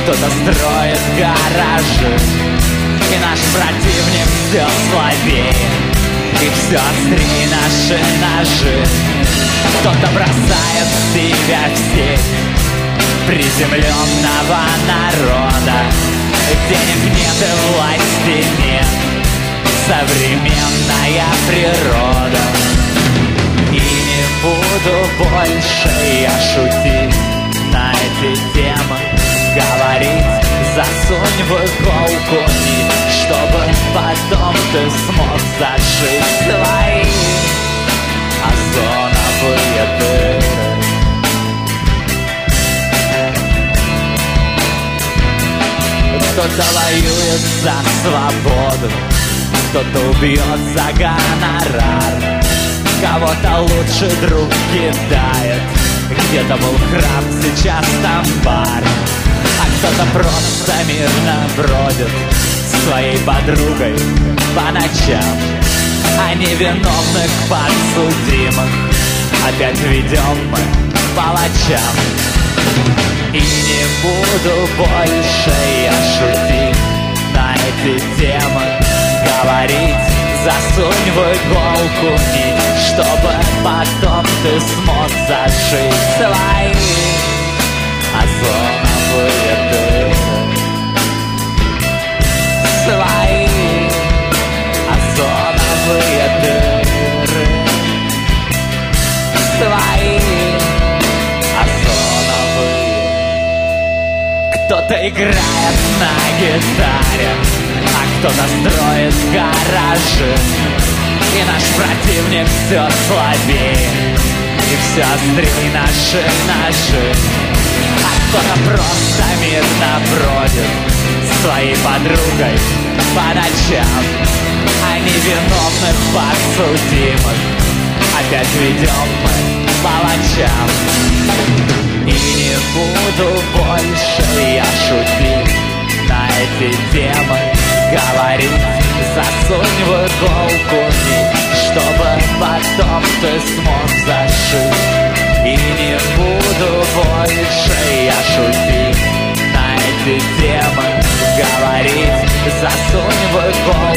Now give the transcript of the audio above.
кто-то строит гаражи, и наш противник все слабее, и все острее наши ножи. Кто-то бросает себя в сеть приземленного народа. Денег нет и власти нет, современная природа. И не буду больше я шутить на эти темы, говорить, засунь в иголку нить, чтобы потом ты смог зашить свои озоновые дыры. Кто-то воюет за свободу, кто-то убьет за гонорар, кого-то лучше друг кидает, где-то был храм, сейчас там бар. А кто-то просто мирно бродит своей подругой по ночам, а невиновных подсудимых опять ведем мы палачам. И не буду больше я шутить на эти темы, говорить, засунь в иголку нить, чтобы потом ты смог зашить свои озоновые дыры. Свои озоновые дыры. Свои озоновые. Кто-то играет на гитаре, а кто-то строит гаражи, и наш противник все слабее, и все острее наши ножи. А кто-то просто мирно бродит своей подругой по ночам, а невиновных подсудимых опять ведем мы палачам. И не буду больше я шутить на эти темы, говорить, засунь в иголку нить, чтобы потом ты смог зашить. И не буду больше я шутить на эти темы, говорить, засунь в иголку